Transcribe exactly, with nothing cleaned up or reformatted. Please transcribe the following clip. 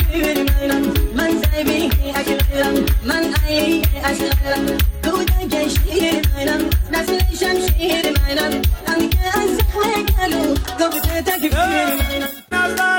شیر منم من زیبی اکلم من علی اشلم کودک شیر منم نسل شمشیر منم انگه از زخم گلو گفته تکفیر منم